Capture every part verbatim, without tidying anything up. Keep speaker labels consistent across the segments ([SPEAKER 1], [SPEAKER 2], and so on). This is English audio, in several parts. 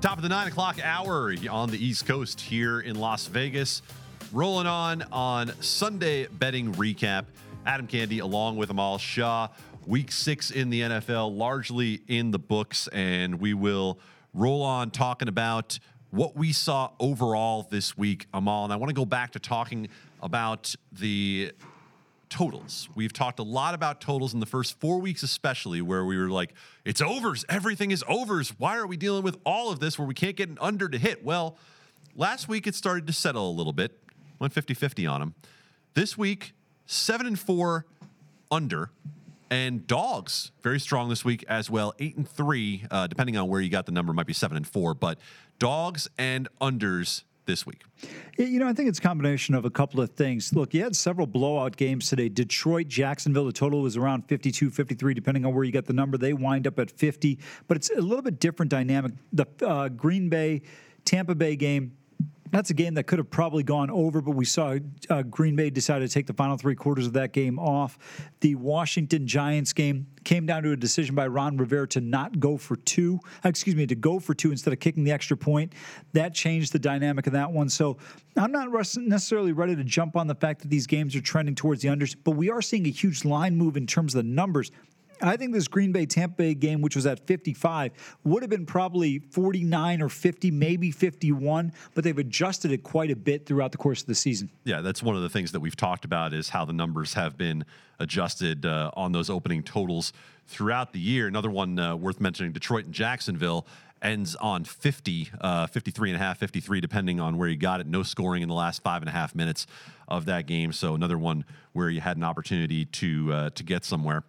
[SPEAKER 1] Top of the nine o'clock hour on the East Coast here in Las Vegas. Rolling on on Sunday betting recap. Adam Candy along with Amal Shah. Week six in the N F L largely in the books, and we will roll on talking about what we saw overall this week, Amal. And I want to go back to talking about the totals. We've talked a lot about totals in the first four weeks, especially where we were like, it's overs. Everything is overs. Why are we dealing with all of this where we can't get an under to hit? Well, last week it started to settle a little bit. Went fifty-fifty on them. This week, seven and four under. And dogs, very strong this week as well. Eight and three, uh, depending on where you got the number, might be seven and four. But dogs and unders this week.
[SPEAKER 2] You know, I think it's a combination of a couple of things. Look, you had several blowout games today. Detroit, Jacksonville, the total was around fifty-two, fifty-three, depending on where you got the number. They wind up at fifty, but it's a little bit different dynamic. The uh, Green Bay, Tampa Bay game, that's a game that could have probably gone over, but we saw uh, Green Bay decided to take the final three quarters of that game off. The Washington Giants game came down to a decision by Ron Rivera to not go for two, excuse me, to go for two instead of kicking the extra point. That changed the dynamic of that one. So I'm not necessarily ready to jump on the fact that these games are trending towards the unders, but we are seeing a huge line move in terms of the numbers. I think this Green Bay Tampa Bay game, which was at fifty-five, would have been probably forty-nine or fifty, maybe fifty-one, but they've adjusted it quite a bit throughout the course of the season.
[SPEAKER 1] Yeah, that's one of the things that we've talked about is how the numbers have been adjusted uh, on those opening totals throughout the year. Another one uh, worth mentioning, Detroit and Jacksonville ends on fifty, uh, fifty-three and a half, fifty-three, depending on where you got it. No scoring in the last five and a half minutes of that game. So another one where you had an opportunity to uh, to get somewhere.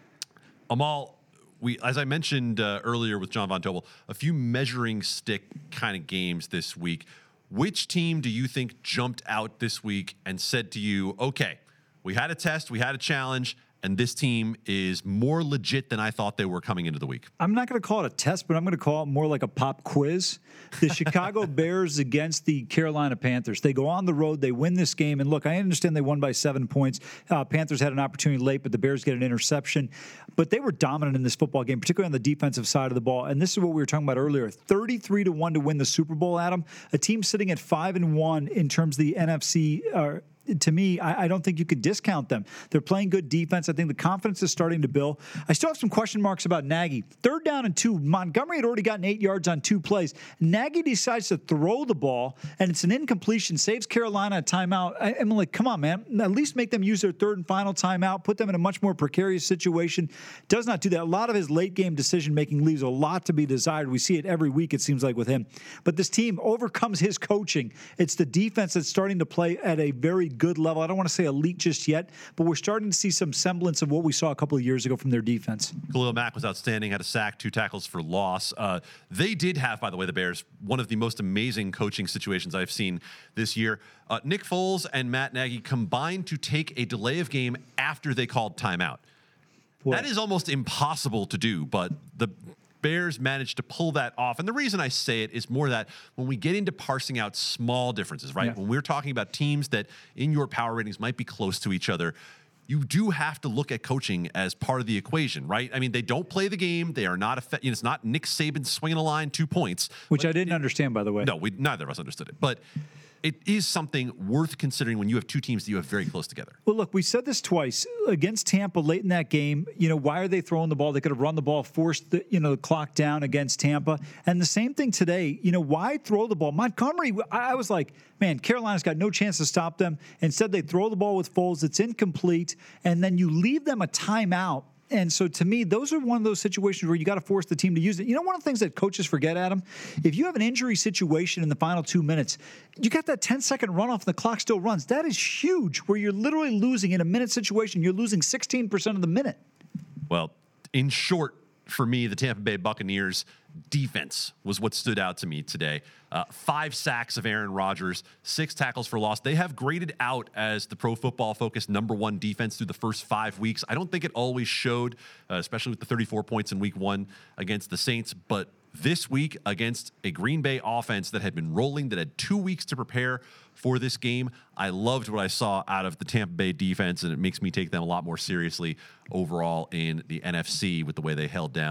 [SPEAKER 1] Amal, we, as I mentioned uh, earlier with John Von Tobel, a few measuring stick kind of games this week. Which team do you think jumped out this week and said to you, okay, we had a test, we had a challenge, and this team is more legit than I thought they were coming into the week?
[SPEAKER 2] I'm not going to call it a test, but I'm going to call it more like a pop quiz. The Chicago Bears against the Carolina Panthers. They go on the road. They win this game. And look, I understand they won by seven points. Uh, Panthers had an opportunity late, but the Bears get an interception. But they were dominant in this football game, particularly on the defensive side of the ball. And this is what we were talking about earlier. thirty-three to one to win the Super Bowl, Adam. A team sitting at five and one in terms of the N F C uh, to me, I, I don't think you could discount them. They're playing good defense. I think the confidence is starting to build. I still have some question marks about Nagy. Third down and two. Montgomery had already gotten eight yards on two plays. Nagy decides to throw the ball, and it's an incompletion. Saves Carolina a timeout. I, I'm like, come on, man. At least make them use their third and final timeout. Put them in a much more precarious situation. Does not do that. A lot of his late-game decision-making leaves a lot to be desired. We see it every week, it seems like, with him. But this team overcomes his coaching. It's the defense that's starting to play at a very good level. I don't want to say elite just yet, but we're starting to see some semblance of what we saw a couple of years ago from their defense.
[SPEAKER 1] Khalil Mack was outstanding, had a sack, two tackles for loss. Uh, they did have, by the way, the Bears, one of the most amazing coaching situations I've seen this year. Uh, Nick Foles and Matt Nagy combined to take a delay of game after they called timeout. What? That is almost impossible to do, but the Bears managed to pull that off. And the reason I say it is more that when we get into parsing out small differences, right? Yeah. When we're talking about teams that in your power ratings might be close to each other, you do have to look at coaching as part of the equation, right? I mean, they don't play the game. They are not, effect- you know, it's not Nick Saban swinging a line, two points.
[SPEAKER 2] Which I didn't it, understand, by the way.
[SPEAKER 1] No, we, neither of us understood it. But it is something worth considering when you have two teams that you have very close together.
[SPEAKER 2] Well, look, we said this twice against Tampa late in that game. You know, why are they throwing the ball? They could have run the ball, forced the, you know, the clock down against Tampa. And the same thing today. You know, why throw the ball? Montgomery, I was like, man, Carolina's got no chance to stop them. Instead, they throw the ball with Foles. It's incomplete. And then you leave them a timeout. And so to me, those are one of those situations where you got to force the team to use it. You know, one of the things that coaches forget, Adam, if you have an injury situation in the final two minutes, you got that ten-second runoff and the clock still runs. That is huge, where you're literally losing in a minute situation. You're losing sixteen percent of the minute.
[SPEAKER 1] Well, in short, for me, the Tampa Bay Buccaneers defense was what stood out to me today. Uh, five sacks of Aaron Rodgers, six tackles for loss. They have graded out as the Pro Football Focus number one defense through the first five weeks. I don't think it always showed, uh, especially with the thirty-four points in week one against the Saints, but this week against a Green Bay offense that had been rolling, that had two weeks to prepare for this game, I loved what I saw out of the Tampa Bay defense, and it makes me take them a lot more seriously overall in the N F C with the way they held down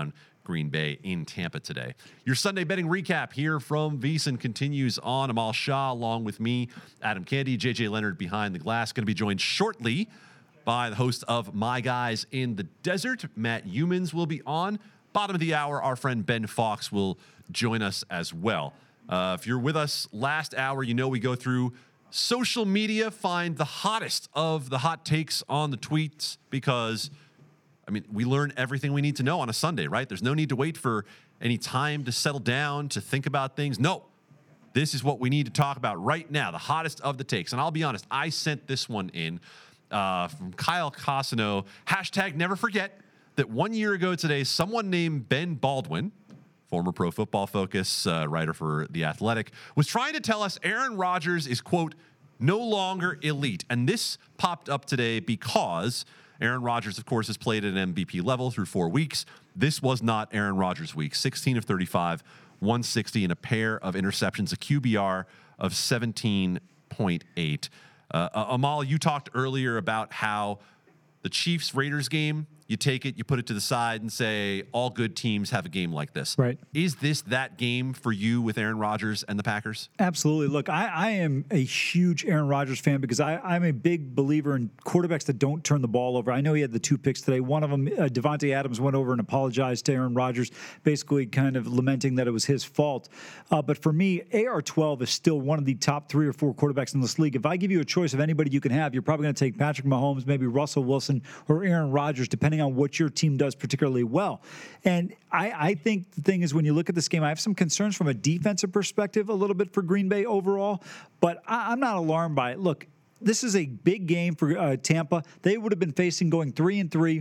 [SPEAKER 1] Green Bay in Tampa today. Your Sunday betting recap here from VSiN continues on. Amal Shah along with me, Adam Candy, J J Leonard behind the glass. Going to be joined shortly by the host of My Guys in the Desert. Matt Youmans will be on. Bottom of the hour, our friend Ben Fox will join us as well. Uh, if you're with us last hour, you know we go through social media, find the hottest of the hot takes on the tweets because, I mean, we learn everything we need to know on a Sunday, right? There's no need to wait for any time to settle down, to think about things. No, this is what we need to talk about right now, the hottest of the takes. And I'll be honest, I sent this one in uh, from Kyle Cosino. Hashtag never forget that one year ago today, someone named Ben Baldwin, former Pro Football Focus uh, writer for The Athletic, was trying to tell us Aaron Rodgers is, quote, no longer elite. And this popped up today because Aaron Rodgers, of course, has played at an M V P level through four weeks. This was not Aaron Rodgers' week. sixteen of thirty-five, one sixty, and a pair of interceptions, a Q B R of seventeen point eight. Uh, Amal, you talked earlier about how the Chiefs-Raiders game, you take it, you put it to the side and say, all good teams have a game like this.
[SPEAKER 2] Right.
[SPEAKER 1] Is this that game for you with Aaron Rodgers and the Packers?
[SPEAKER 2] Absolutely. Look, I, I am a huge Aaron Rodgers fan because I, I'm a big believer in quarterbacks that don't turn the ball over. I know he had the two picks today. One of them, uh, Devontae Adams, went over and apologized to Aaron Rodgers, basically kind of lamenting that it was his fault. Uh, but for me, A R twelve is still one of the top three or four quarterbacks in this league. If I give you a choice of anybody you can have, you're probably going to take Patrick Mahomes, maybe Russell Wilson, or Aaron Rodgers, depending on what your team does particularly well. And I, I think the thing is, when you look at this game, I have some concerns from a defensive perspective a little bit for Green Bay overall, but I, I'm not alarmed by it. Look, this is a big game for uh, Tampa. They would have been facing going three and three.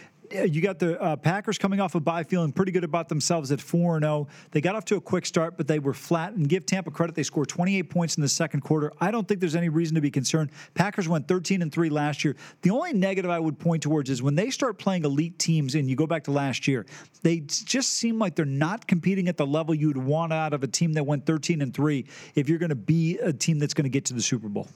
[SPEAKER 2] You got the uh, Packers coming off a bye, feeling pretty good about themselves at four and oh. They got off to a quick start, but they were flat. And give Tampa credit, they scored twenty-eight points in the second quarter. I don't think there's any reason to be concerned. Packers went thirteen and three last year. The only negative I would point towards is when they start playing elite teams, and you go back to last year, they just seem like they're not competing at the level you'd want out of a team that went thirteen and three if you're going to be a team that's going to get to the Super Bowl.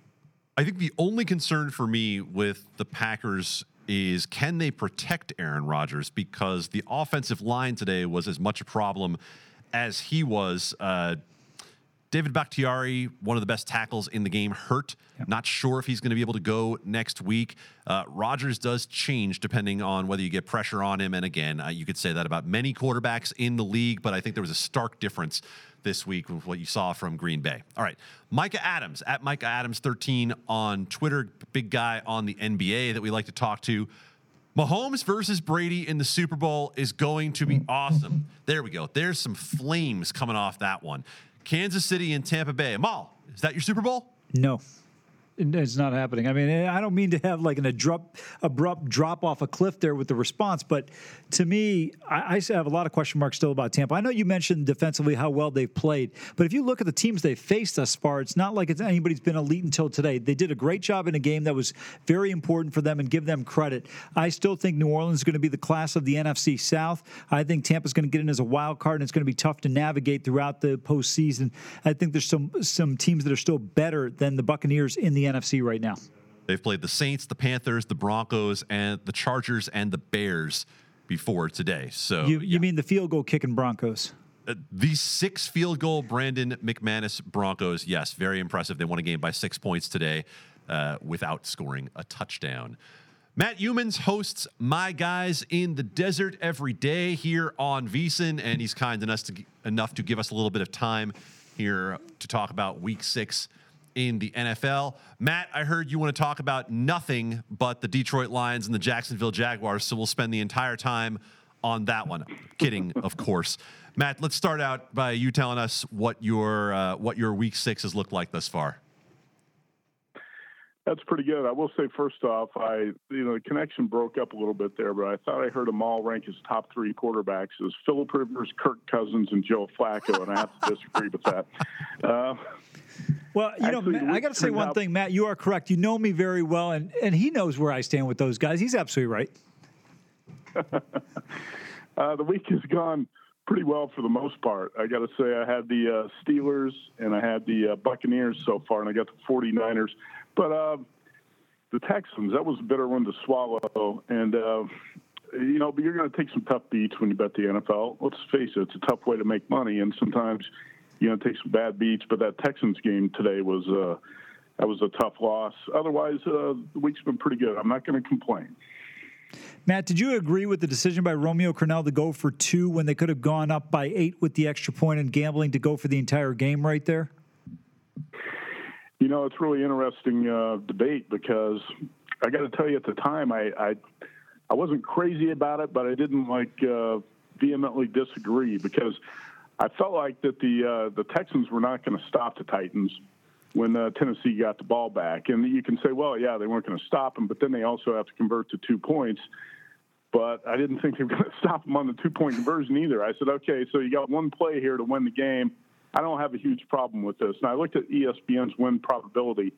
[SPEAKER 1] I think the only concern for me with the Packers is, can they protect Aaron Rodgers? Because the offensive line today was as much a problem as he was. Uh, David Bakhtiari, one of the best tackles in the game, hurt. Yeah. Not sure if he's going to be able to go next week. Uh, Rodgers does change depending on whether you get pressure on him. And again, uh, you could say that about many quarterbacks in the league, but I think there was a stark difference this week with what you saw from Green Bay. All right, Micah Adams, at Micah Adams thirteen on Twitter, big guy on the N B A that we like to talk to. Mahomes versus Brady in the Super Bowl is going to be awesome. There we go. There's some flames coming off that one. Kansas City and Tampa Bay. Amal, is that your Super Bowl?
[SPEAKER 2] No. It's not happening. I mean, I don't mean to have like an abrupt, abrupt drop off a cliff there with the response, but to me, I, I have a lot of question marks still about Tampa. I know you mentioned defensively how well they've played, but if you look at the teams they've faced thus far, it's not like it's anybody's been elite until today. They did a great job in a game that was very important for them, and give them credit. I still think New Orleans is going to be the class of the N F C South. I think Tampa's going to get in as a wild card, and it's going to be tough to navigate throughout the postseason. I think there's some some teams that are still better than the Buccaneers in the N F C right now.
[SPEAKER 1] They've played the Saints, the Panthers, the Broncos, and the Chargers and the Bears before today. So
[SPEAKER 2] you,
[SPEAKER 1] yeah.
[SPEAKER 2] you mean the field goal kicking Broncos?
[SPEAKER 1] Uh, the six field goal Brandon McManus Broncos, yes, very impressive. They won a game by six points today uh, without scoring a touchdown. Matt Youmans hosts My Guys in the Desert every day here on VSiN, and he's kind enough to, enough to give us a little bit of time here to talk about Week Six in the N F L. Matt, I heard you want to talk about nothing but the Detroit Lions and the Jacksonville Jaguars, so we'll spend the entire time on that one. Kidding, of course. Matt, let's start out by you telling us what your uh, what your Week Six has looked like thus far.
[SPEAKER 3] That's pretty good. I will say, first off, I you know the connection broke up a little bit there, but I thought I heard them all rank his top three quarterbacks as Phillip Rivers, Kirk Cousins, and Joe Flacco, and I have to disagree with that. Uh,
[SPEAKER 2] Well, you
[SPEAKER 3] Actually,
[SPEAKER 2] know, Matt, I got to say one
[SPEAKER 3] out,
[SPEAKER 2] thing, Matt. You are correct. You know me very well, and, and he knows where I stand with those guys. He's absolutely right.
[SPEAKER 3] uh, the week has gone pretty well for the most part. I got to say I had the uh, Steelers and I had the uh, Buccaneers so far, and I got the forty-niners. But uh, the Texans, that was a bitter one to swallow. And uh, you know, but you're going to take some tough beats when you bet the N F L. Let's face it, it's a tough way to make money, and sometimes you're going to take some bad beats. But that Texans game today was uh, that was a tough loss. Otherwise, uh, the week's been pretty good. I'm not going to complain.
[SPEAKER 2] Matt, did you agree with the decision by Romeo Crennel to go for two when they could have gone up by eight with the extra point and gambling to go for the entire game right there?
[SPEAKER 3] You know, it's really interesting uh, debate because I got to tell you, at the time, I, I I wasn't crazy about it, but I didn't like uh, vehemently disagree because I felt like that the uh, the Texans were not going to stop the Titans when uh, Tennessee got the ball back. And you can say, well, yeah, they weren't going to stop them, but then they also have to convert to two points. But I didn't think they were going to stop them on the two-point conversion either. I said, okay, so you got one play here to win the game. I don't have a huge problem with this. And I looked at E S P N's win probability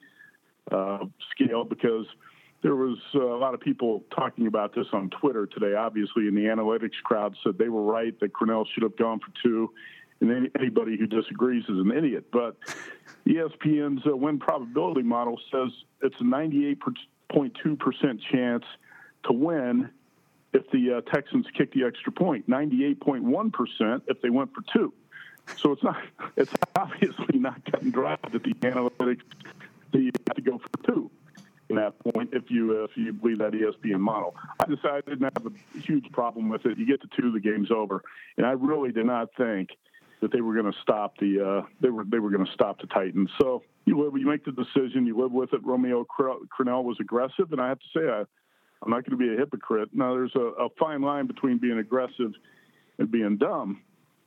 [SPEAKER 3] uh, scale because there was uh, a lot of people talking about this on Twitter today, obviously, and the analytics crowd said they were right, that Crennel should have gone for two. And any, anybody who disagrees is an idiot. But E S P N's uh, win probability model says it's a ninety-eight point two percent chance to win if the uh, Texans kick the extra point, ninety-eight point one percent if they went for two. So it's not, it's obviously not cut and dry that the analytics, you have to go for two in that point if you uh, if you believe that E S P N model. I decided I didn't have a huge problem with it. You get to two, the game's over. And I really did not think that they were going to stop the uh, they were they were going to stop the Titans. So you live, you make the decision, you live with it. Romeo Crennel was aggressive, and I have to say I, I'm not going to be a hypocrite. Now there's a, a fine line between being aggressive and being dumb,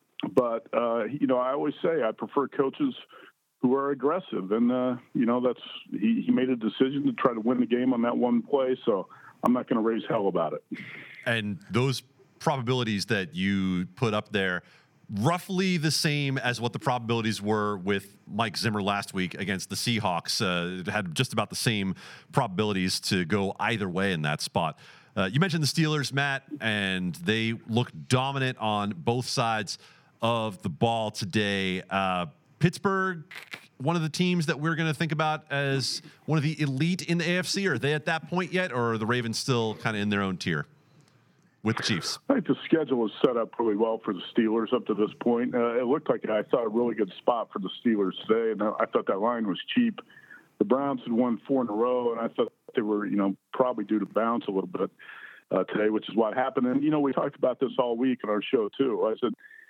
[SPEAKER 3] but uh, you know I always say I prefer coaches who are aggressive, and uh, you know that's he, he made a decision to try to win the game on that one play. So I'm not going to raise hell about it. And
[SPEAKER 1] those probabilities that you put up there, roughly the same as what the probabilities were with Mike Zimmer last week against the Seahawks. Uh, it had just about the same probabilities to go either way in that spot. Uh, you mentioned the Steelers, Matt, and they looked dominant on both sides of the ball today. Uh, Pittsburgh, one of the teams that we're going to think about as one of the elite in the A F C. Are they at that point yet, or are the Ravens still kind of in their own tier with the Chiefs?
[SPEAKER 3] I think the schedule was set up really well for the Steelers up to this point. Uh, it looked like I thought a really good spot for the Steelers today, and I thought that line was cheap. The Browns had won four in a row, and I thought they were, you know, probably due to bounce a little bit uh, today, which is what happened. And, you know, we talked about this all week in our show, too. I said,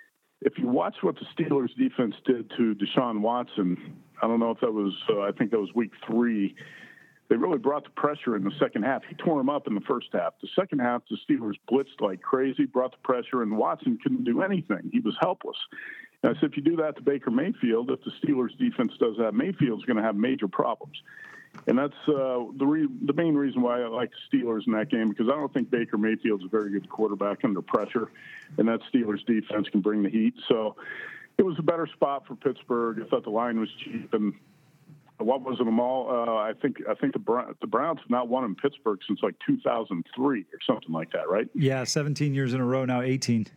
[SPEAKER 3] if you watch what the Steelers defense did to Deshaun Watson, I don't know if that was, uh, I think that was week three, they really brought the pressure in the second half. He tore him up in the first half. The second half, the Steelers blitzed like crazy, brought the pressure, and Watson couldn't do anything. He was helpless. And I said, if you do that to Baker Mayfield, if the Steelers defense does that, Mayfield's going to have major problems. And that's uh, the re- the main reason why I like the Steelers in that game, because I don't think Baker Mayfield's a very good quarterback under pressure, and that Steelers defense can bring the heat. So it was a better spot for Pittsburgh. I thought the line was cheap, and what was it, them all? Uh, I think I think the Brown, the Browns have not won in Pittsburgh since like two thousand three or something like that, right?
[SPEAKER 2] Yeah, seventeen years in a row now, eighteen.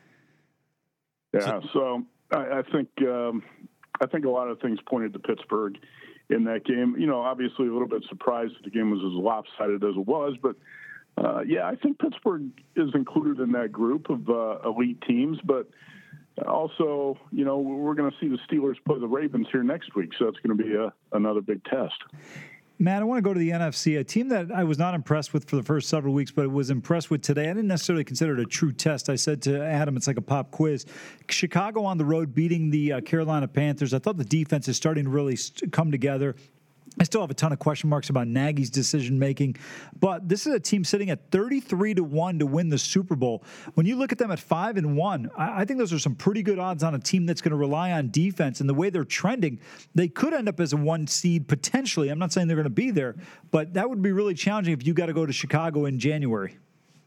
[SPEAKER 3] Yeah, so I, I think um, I think a lot of things pointed to Pittsburgh in that game. You know, obviously a little bit surprised that the game was as lopsided as it was, but uh, yeah, I think Pittsburgh is included in that group of uh, elite teams, but also, you know, we're going to see the Steelers play the Ravens here next week, so it's going to be a, another big test.
[SPEAKER 2] Matt, I want to go to the N F C, a team that I was not impressed with for the first several weeks, but was impressed with today. I didn't necessarily consider it a true test. I said to Adam, it's like a pop quiz. Chicago on the road beating the uh, Carolina Panthers. I thought the defense is starting to really st- come together. I still have a ton of question marks about Nagy's decision-making, but this is a team sitting at thirty-three to one to win the Super Bowl. When you look at them at five and one, I, I think those are some pretty good odds on a team that's going to rely on defense. And the way they're trending, they could end up as a one seed potentially. I'm not saying they're going to be there, but that would be really challenging if you got to go to Chicago in January.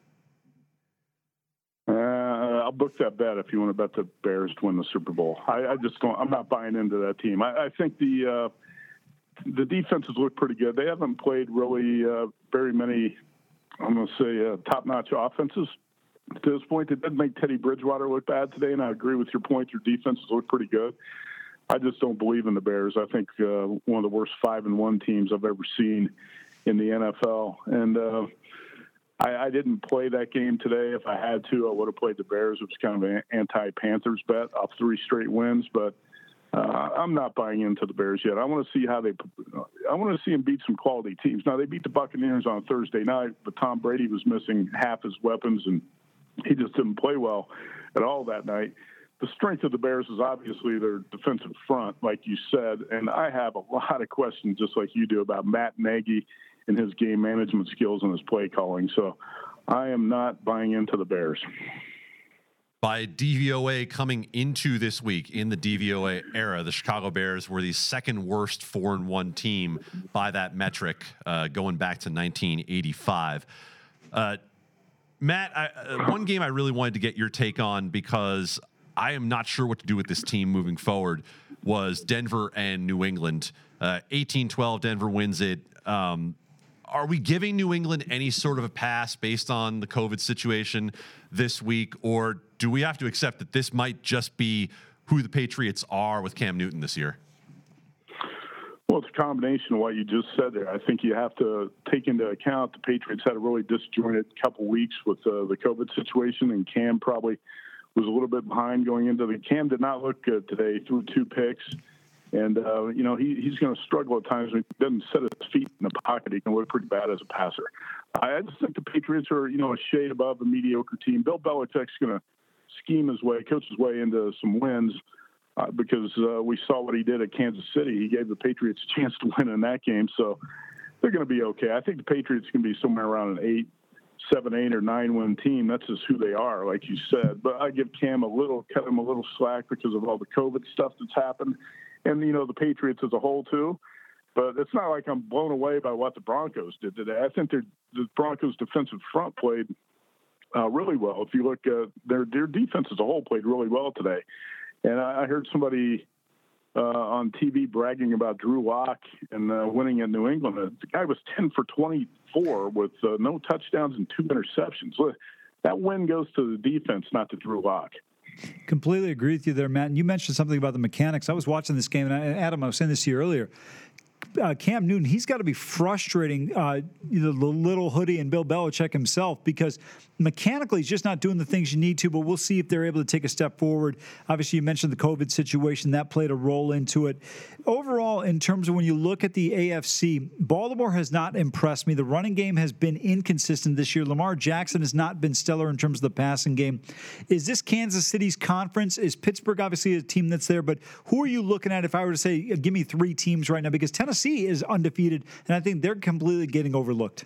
[SPEAKER 3] Uh, I'll book that bet if you want to bet the Bears to win the Super Bowl. I, I just don't. I'm not buying into that team. I, I think the. Uh, The defenses look pretty good. They haven't played really uh, very many, I'm going to say, uh, top-notch offenses to this point. It did make Teddy Bridgewater look bad today, and I agree with your point. Your defenses look pretty good. I just don't believe in the Bears. I think uh, one of the worst five and one teams I've ever seen in the N F L. And, uh, I, I didn't play that game today. If I had to, I would have played the Bears. It was kind of an anti-Panthers bet off three straight wins, but uh, I'm not buying into the Bears yet. I want to see how they. I want to see them beat some quality teams. Now they beat the Buccaneers on Thursday night, but Tom Brady was missing half his weapons, and he just didn't play well at all that night. The strength of the Bears is obviously their defensive front, like you said, and I have a lot of questions, just like you do, about Matt Nagy and his game management skills and his play calling. So I am not buying into the Bears.
[SPEAKER 1] By D V O A coming into this week, in the D V O A era, the Chicago Bears were the second worst four and one team by that metric, uh, going back to nineteen eighty-five. Uh, Matt, I, uh, one game I really wanted to get your take on, because I am not sure what to do with this team moving forward, was Denver and New England. Uh, eighteen twelve, Denver wins it. Um, are we giving New England any sort of a pass based on the COVID situation this week, or do we have to accept that this might just be who the Patriots are with Cam Newton this year?
[SPEAKER 3] Well, it's a combination of what you just said there. I think you have to take into account the Patriots had a really disjointed couple weeks with uh, the COVID situation, and Cam probably was a little bit behind going into the. Cam did not look good today, threw two picks. And, uh, you know, he, he's going to struggle at times when he doesn't set his feet in the pocket. He can look pretty bad as a passer. I just think the Patriots are, you know, a shade above a mediocre team. Bill Belichick's going to scheme his way, coach his way into some wins uh, because uh, we saw what he did at Kansas City. He gave the Patriots a chance to win in that game. So they're going to be okay. I think the Patriots can be somewhere around an eight, seven, eight, or nine win team. That's just who they are, like you said. But I give Cam a little, cut him a little slack because of all the COVID stuff that's happened. And, you know, the Patriots as a whole, too. But it's not like I'm blown away by what the Broncos did today. I think the Broncos' defensive front played uh, really well. If you look at their, their defense as a whole played really well today. And I, I heard somebody uh, on T V bragging about Drew Lock and uh, winning in New England. The guy was ten for twenty-four with uh, no touchdowns and two interceptions. That win goes to the defense, not to Drew Lock.
[SPEAKER 2] Completely agree with you there, Matt. And you mentioned something about the mechanics. I was watching this game, and I, Adam, I was saying this to you earlier. Uh, Cam Newton, he's got to be frustrating uh, the little hoodie and Bill Belichick himself, because mechanically he's just not doing the things you need to, but we'll see if they're able to take a step forward. Obviously, you mentioned the COVID situation. That played a role into it. Overall, in terms of when you look at the A F C, Baltimore has not impressed me. The running game has been inconsistent this year. Lamar Jackson has not been stellar in terms of the passing game. Is this Kansas City's conference? Is Pittsburgh obviously a team that's there, but who are you looking at if I were to say, give me three teams right now? Because Tennessee is undefeated, and I think they're completely getting overlooked.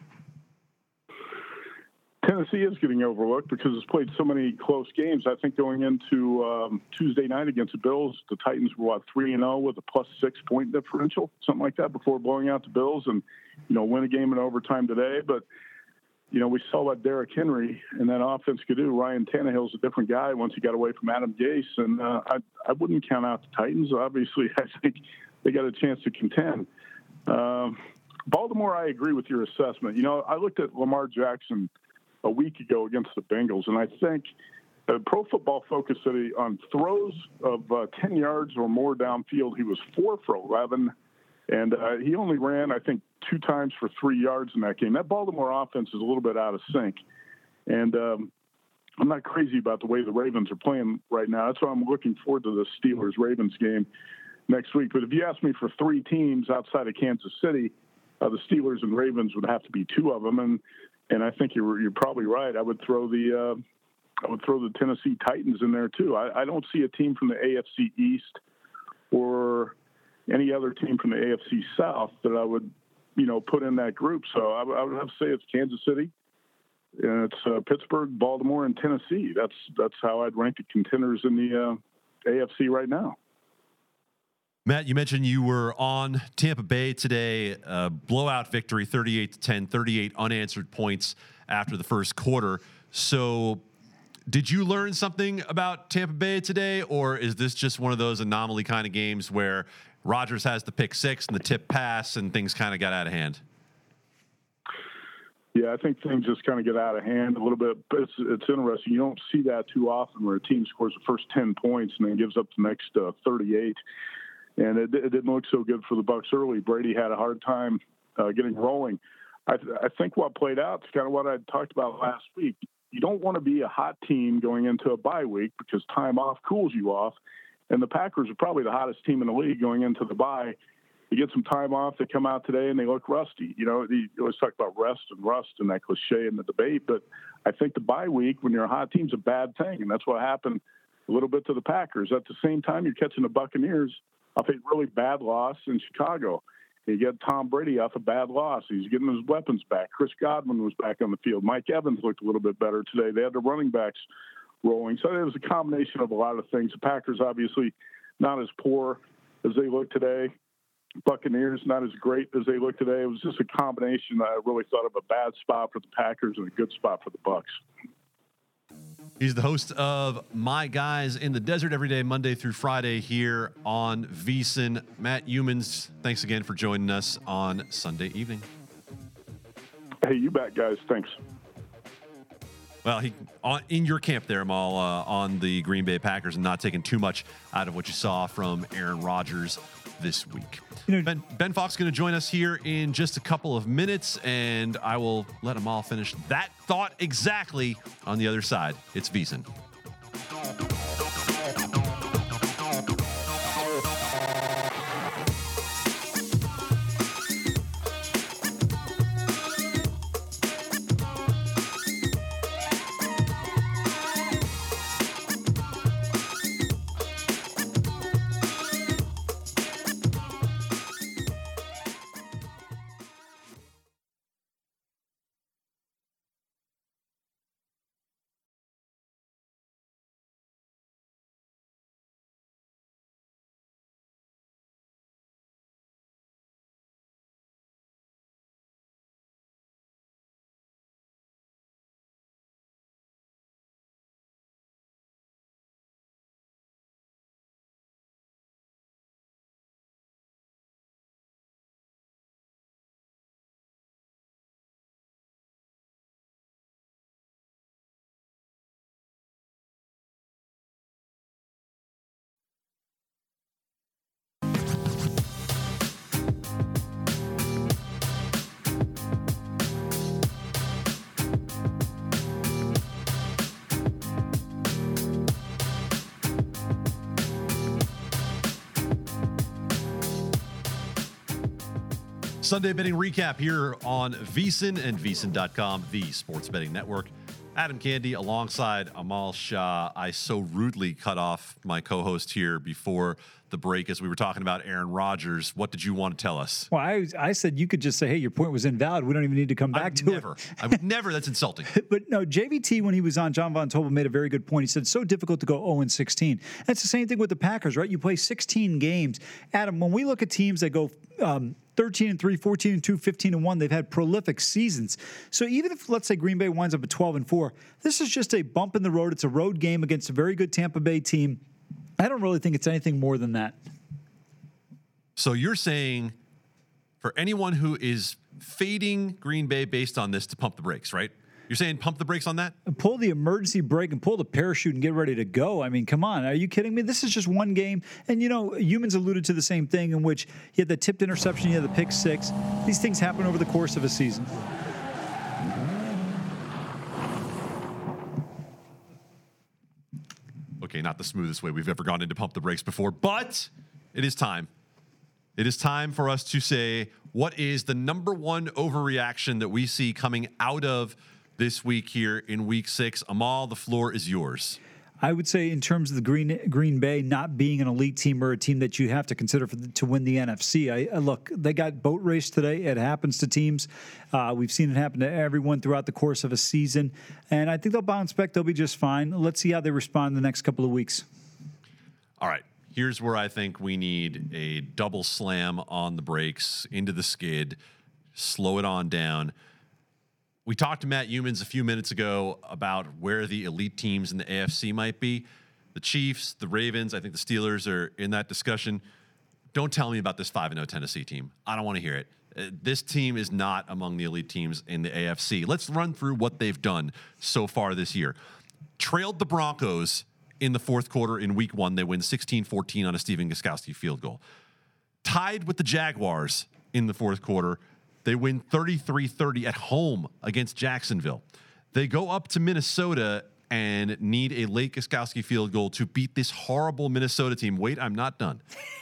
[SPEAKER 3] Tennessee is getting overlooked because it's played so many close games. I think going into um, Tuesday night against the Bills, the Titans were, what, three and oh with a plus six point differential, something like that, before blowing out the Bills and, you know, win a game in overtime today. But, you know, we saw what Derrick Henry and that offense could do. Ryan Tannehill's a different guy once he got away from Adam Gase, and uh, I, I wouldn't count out the Titans. Obviously, I think they got a chance to contend. Um, Baltimore, I agree with your assessment. You know, I looked at Lamar Jackson a week ago against the Bengals, and I think uh, Pro Football Focus said he, on throws of uh, ten yards or more downfield, he was four for eleven, and uh, he only ran, I think, two times for three yards in that game. That Baltimore offense is a little bit out of sync, and um, I'm not crazy about the way the Ravens are playing right now. That's why I'm looking forward to the Steelers-Ravens game next week. But if you ask me for three teams outside of Kansas City, uh, the Steelers and Ravens would have to be two of them, and And I think you're you're probably right. I would throw the uh, I would throw the Tennessee Titans in there too. I, I don't see a team from the A F C East or any other team from the A F C South that I would, you know, put in that group. So I, I would have to say it's Kansas City, and it's uh, Pittsburgh, Baltimore, and Tennessee. That's that's how I'd rank the contenders in the uh, A F C right now.
[SPEAKER 1] Matt, you mentioned you were on Tampa Bay today, uh, blowout victory, thirty-eight to ten, thirty-eight unanswered points after the first quarter. So did you learn something about Tampa Bay today, or is this just one of those anomaly kind of games where Rodgers has the pick six and the tip pass and things kind of got out of hand?
[SPEAKER 3] Yeah, I think things just kind of get out of hand a little bit. But it's, it's interesting. You don't see that too often where a team scores the first ten points and then gives up the next uh, thirty-eight. And it, it didn't look so good for the Bucs early. Brady had a hard time uh, getting rolling. I, I think what played out is kind of what I talked about last week. You don't want to be a hot team going into a bye week because time off cools you off. And the Packers are probably the hottest team in the league going into the bye. They get some time off. They come out today and they look rusty. You know, you always talk about rest and rust and that cliche in the debate. But I think the bye week when you're a hot team is a bad thing. And that's what happened a little bit to the Packers. At the same time, you're catching the Buccaneers off a really bad loss in Chicago. You get Tom Brady off a bad loss. He's getting his weapons back. Chris Godwin was back on the field. Mike Evans looked a little bit better today. They had the running backs rolling. So it was a combination of a lot of things. The Packers obviously not as poor as they look today. Buccaneers not as great as they look today. It was just a combination that I really thought of a bad spot for the Packers and a good spot for the Bucs.
[SPEAKER 1] He's the host of My Guys in the Desert every day, Monday through Friday here on VSiN. Matt Youmans, thanks again for joining us on Sunday evening.
[SPEAKER 3] Hey, you bet, guys. Thanks.
[SPEAKER 1] Well, he on, in your camp there, Amal, uh, on the Green Bay Packers and not taking too much out of what you saw from Aaron Rodgers this week. You know, Ben, Ben Fox going to join us here in just a couple of minutes, and I will let Amal finish that thought exactly on the other side. It's VSiN. Sunday betting recap here on VSiN and VSiN dot com, the sports betting network. Adam Candy alongside Amal Shah. I so rudely cut off my co-host here before the break as we were talking about Aaron Rodgers. What did you want to tell us?
[SPEAKER 2] Well, I, I said you could just say, hey, your point was invalid. We don't even need to come back
[SPEAKER 1] I'd
[SPEAKER 2] to
[SPEAKER 1] never,
[SPEAKER 2] it.
[SPEAKER 1] I would never. That's insulting.
[SPEAKER 2] But no, J V T, when he was on, John Von Tobel made a very good point. He said it's so difficult to go oh and sixteen. That's the same thing with the Packers, right? You play sixteen games. Adam, when we look at teams that go um, thirteen and three, fourteen and two, fifteen and one, they've had prolific seasons. So even if, let's say, Green Bay winds up at twelve and four, this is just a bump in the road. It's a road game against a very good Tampa Bay team. I don't really think it's anything more than that.
[SPEAKER 1] So you're saying for anyone who is fading Green Bay based on this to pump the brakes, right? You're saying pump the brakes on that?
[SPEAKER 2] Pull the emergency brake and pull the parachute and get ready to go. I mean, come on. Are you kidding me? This is just one game. And, you know, Youmans alluded to the same thing in which he had the tipped interception, he had the pick six. These things happen over the course of a season.
[SPEAKER 1] Okay, not the smoothest way we've ever gone into pump the brakes before, but it is time. It is time for us to say what is the number one overreaction that we see coming out of this week here in week six. Amal, the floor is yours.
[SPEAKER 2] I would say in terms of the Green Green Bay not being an elite team or a team that you have to consider for the, to win the N F C. I, I look, they got boat race today. It happens to teams. Uh, we've seen it happen to everyone throughout the course of a season. And I think they'll bounce back. They'll be just fine. Let's see how they respond in the next couple of weeks.
[SPEAKER 1] All right. Here's where I think we need a double slam on the brakes, into the skid, slow it on down. We talked to Matt Youmans a few minutes ago about where the elite teams in the A F C might be. The Chiefs, the Ravens, I think the Steelers are in that discussion. Don't tell me about this five and oh Tennessee team. I don't want to hear it. Uh, this team is not among the elite teams in the A F C. Let's run through what they've done so far this year. Trailed the Broncos in the fourth quarter in week one. They win sixteen fourteen on a Stephen Gostkowski field goal. Tied with the Jaguars in the fourth quarter They win thirty-three thirty at home against Jacksonville. They go up to Minnesota and need a late Gostkowski field goal to beat this horrible Minnesota team. Wait, I'm not done.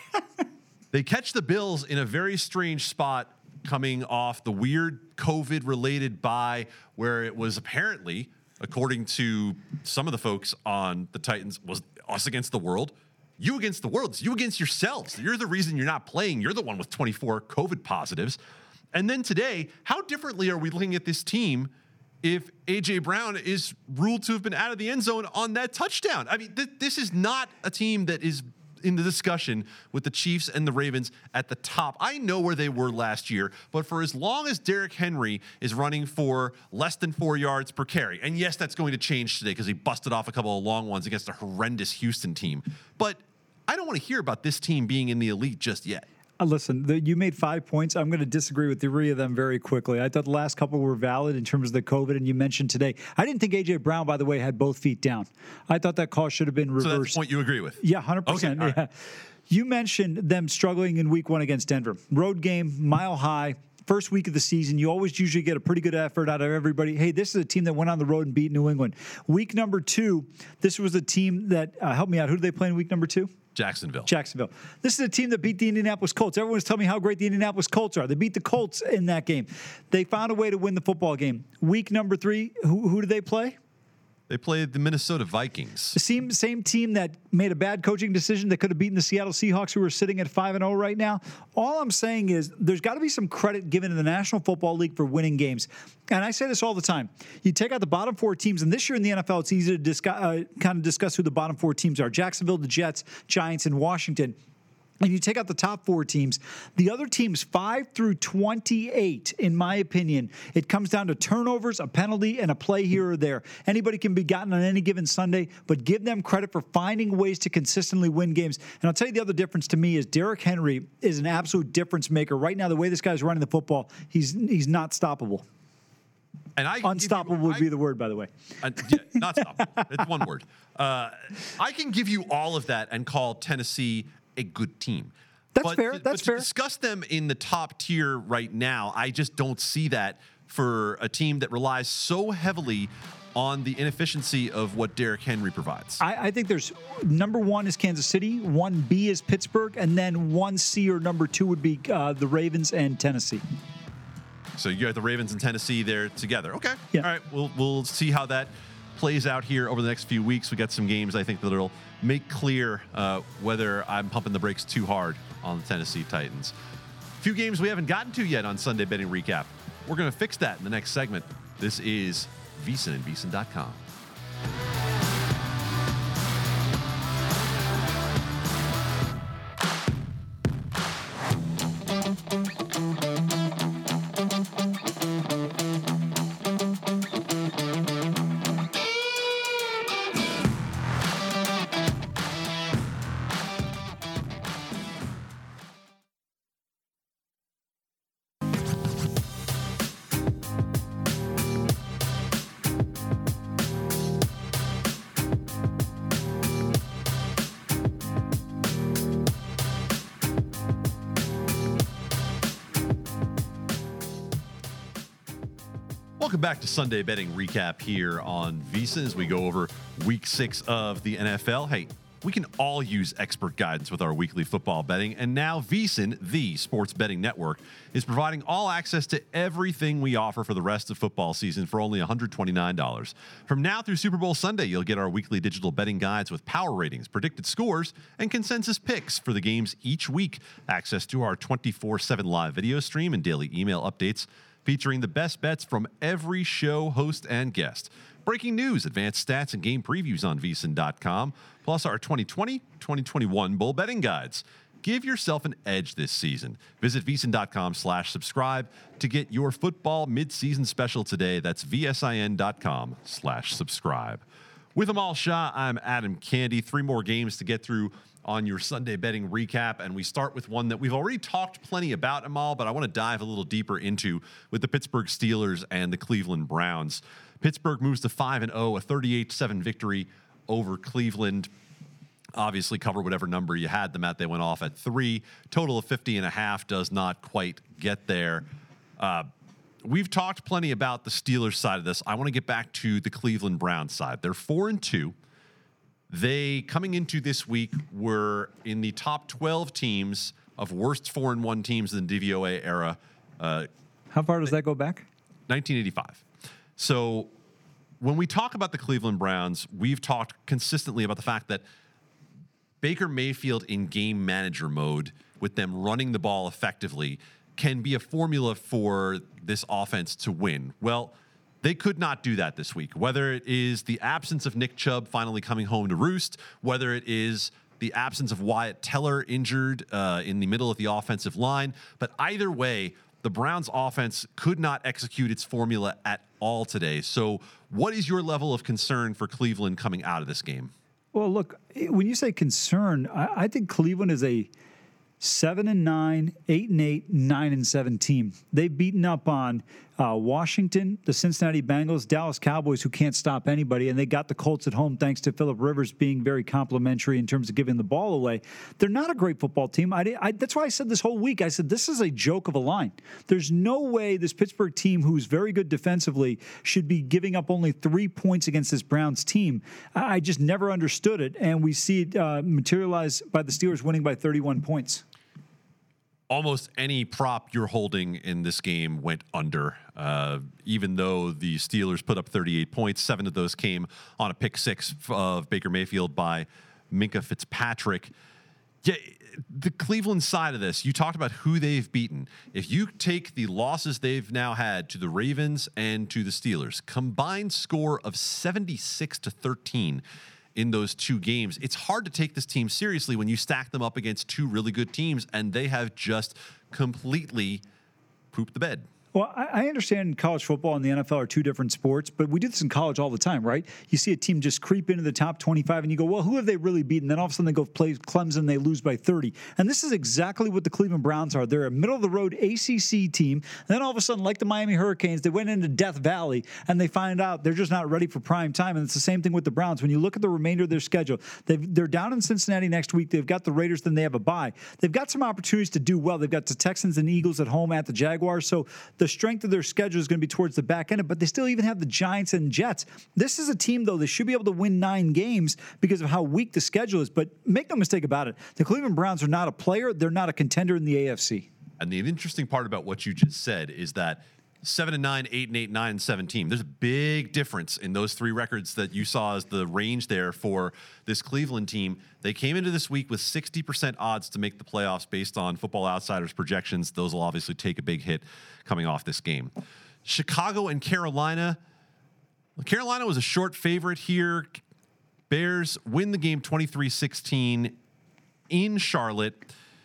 [SPEAKER 1] They catch the Bills in a very strange spot coming off the weird COVID-related bye where it was apparently, according to some of the folks on the Titans, was us against the world. You against the world. It's you against yourselves. You're the reason you're not playing. You're the one with twenty-four COVID positives. And then today, how differently are we looking at this team if A J Brown is ruled to have been out of the end zone on that touchdown? I mean, th- this is not a team that is in the discussion with the Chiefs and the Ravens at the top. I know where they were last year, but for as long as Derrick Henry is running for less than four yards per carry, and yes, that's going to change today because he busted off a couple of long ones against a horrendous Houston team, but I don't want to hear about this team being in the elite just yet.
[SPEAKER 2] Uh, listen, the, you made five points. I'm going to disagree with three of them very quickly. I thought the last couple were valid in terms of the COVID, and you mentioned today. I didn't think A J Brown, by the way, had both feet down. I thought that call should have been reversed.
[SPEAKER 1] So that's the point you agree with?
[SPEAKER 2] Yeah, one hundred percent.
[SPEAKER 1] Okay,
[SPEAKER 2] yeah.
[SPEAKER 1] right.
[SPEAKER 2] You mentioned them struggling in week one against Denver. Road game, mile high. First week of the season, you always usually get a pretty good effort out of everybody. Hey, this is a team that went on the road and beat New England. Week number two, this was a team that, uh, help me out, who did they play in week number two?
[SPEAKER 1] Jacksonville.
[SPEAKER 2] Jacksonville. This is a team that beat the Indianapolis Colts. Everyone's telling me how great the Indianapolis Colts are. They beat the Colts in that game. They found a way to win the football game. Week number three, who, who did they play?
[SPEAKER 1] They played the Minnesota Vikings.
[SPEAKER 2] The same, same team that made a bad coaching decision that could have beaten the Seattle Seahawks, who are sitting at five and oh right now. All I'm saying is there's got to be some credit given to the National Football League for winning games. And I say this all the time. You take out the bottom four teams, and this year in the N F L, it's easy to discuss, uh, kind of discuss who the bottom four teams are. Jacksonville, the Jets, Giants, and Washington. And you take out the top four teams, the other teams five through twenty-eight, in my opinion, it comes down to turnovers, a penalty, and a play here or there. Anybody can be gotten on any given Sunday, but give them credit for finding ways to consistently win games. And I'll tell you the other difference to me is Derrick Henry is an absolute difference maker. Right now, the way this guy's running the football, he's he's not stoppable.
[SPEAKER 1] And I
[SPEAKER 2] Unstoppable
[SPEAKER 1] you,
[SPEAKER 2] would
[SPEAKER 1] I,
[SPEAKER 2] be the word, by the way.
[SPEAKER 1] Uh, yeah, not stoppable. It's one word. Uh, I can give you all of that and call Tennessee a good team.
[SPEAKER 2] That's
[SPEAKER 1] but
[SPEAKER 2] fair.
[SPEAKER 1] To,
[SPEAKER 2] That's
[SPEAKER 1] but
[SPEAKER 2] fair.
[SPEAKER 1] To discuss them in the top tier right now, I just don't see that for a team that relies so heavily on the inefficiency of what Derrick Henry provides.
[SPEAKER 2] I, I think there's number one is Kansas City, one B is Pittsburgh, and then one C or number two would be uh, the Ravens and Tennessee.
[SPEAKER 1] So you got the Ravens and Tennessee there together. Okay.
[SPEAKER 2] Yeah.
[SPEAKER 1] All right. We'll we'll see how that plays out here over the next few weeks. We got some games I think that'll make clear uh, whether I'm pumping the brakes too hard on the Tennessee Titans. A few games we haven't gotten to yet on Sunday Betting Recap. We're going to fix that in the next segment. This is VSiN and V S I N dot com. Welcome back to Sunday Betting Recap here on VSiN as we go over week six of the N F L. Hey, we can all use expert guidance with our weekly football betting, and now VSiN, the sports betting network, is providing all access to everything we offer for the rest of football season for only one hundred twenty-nine dollars. From now through Super Bowl Sunday, you'll get our weekly digital betting guides with power ratings, predicted scores, and consensus picks for the games each week, access to our twenty-four seven live video stream and daily email updates, featuring the best bets from every show, host, and guest. Breaking news, advanced stats, and game previews on V S I N dot com, plus our twenty twenty, twenty twenty-one bowl betting guides. Give yourself an edge this season. Visit V S I N dot com slash subscribe to get your football midseason special today. That's V S I N dot com slash subscribe. With Amal Shah, I'm Adam Candy. Three more games to get through on your Sunday betting recap, and we start with one that we've already talked plenty about, Amal, but I want to dive a little deeper into with the Pittsburgh Steelers and the Cleveland Browns. Pittsburgh moves to five and oh, a thirty-eight seven victory over Cleveland. Obviously, cover whatever number you had them at. They went off at three. Total of fifty and a half does not quite get there. Uh, we've talked plenty about the Steelers side of this. I want to get back to the Cleveland Browns side. They're four and two. They, coming into this week, were in the top twelve teams of worst four and one teams in the D V O A era. Uh,
[SPEAKER 2] How far does that go back?
[SPEAKER 1] nineteen eighty-five. So when we talk about the Cleveland Browns, we've talked consistently about the fact that Baker Mayfield in game manager mode, with them running the ball effectively, can be a formula for this offense to win. Well, they could not do that this week, whether it is the absence of Nick Chubb finally coming home to roost, whether it is the absence of Wyatt Teller injured uh, in the middle of the offensive line. But either way, the Browns offense could not execute its formula at all today. So what is your level of concern for Cleveland coming out of this game?
[SPEAKER 2] Well, look, when you say concern, I, I think Cleveland is a seven and nine, eight and eight, nine and seven team. They've beaten up on uh, Washington, the Cincinnati Bengals, Dallas Cowboys, who can't stop anybody, and they got the Colts at home thanks to Phillip Rivers being very complimentary in terms of giving the ball away. They're not a great football team. I, I, that's why I said this whole week, I said this is a joke of a line. There's no way this Pittsburgh team, who's very good defensively, should be giving up only three points against this Browns team. I, I just never understood it, and we see it uh, materialize by the Steelers winning by thirty-one points.
[SPEAKER 1] Almost any prop you're holding in this game went under, uh, even though the Steelers put up thirty-eight points. Seven of those came on a pick six of Baker Mayfield by Minkah Fitzpatrick. Yeah, the Cleveland side of this, you talked about who they've beaten. If you take the losses they've now had to the Ravens and to the Steelers, combined score of seventy-six to thirteen in those two games, it's hard to take this team seriously when you stack them up against two really good teams, and they have just completely pooped the bed.
[SPEAKER 2] Well, I understand college football and the N F L are two different sports, but we do this in college all the time, right? You see a team just creep into the top twenty-five, and you go, well, who have they really beaten? Then all of a sudden they go play Clemson, and they lose by thirty. And this is exactly what the Cleveland Browns are. They're a middle-of-the-road A C C team. And then all of a sudden, like the Miami Hurricanes, they went into Death Valley, and they find out they're just not ready for prime time. And it's the same thing with the Browns. When you look at the remainder of their schedule, they've, they're down in Cincinnati next week. They've got the Raiders, then they have a bye. They've got some opportunities to do well. They've got the Texans and Eagles at home at the Jaguars. So the strength of their schedule is going to be towards the back end, but they still even have the Giants and Jets. This is a team, though, they should be able to win nine games because of how weak the schedule is. But make no mistake about it, the Cleveland Browns are not a player. They're not a contender in the A F C.
[SPEAKER 1] And the interesting part about what you just said is that seven and nine, eight and eight, nine and seven team. There's a big difference in those three records that you saw as the range there for this Cleveland team. They came into this week with sixty percent odds to make the playoffs based on Football Outsiders projections. Those will obviously take a big hit coming off this game. Chicago and Carolina. Carolina was a short favorite here. Bears win the game twenty-three sixteen in Charlotte.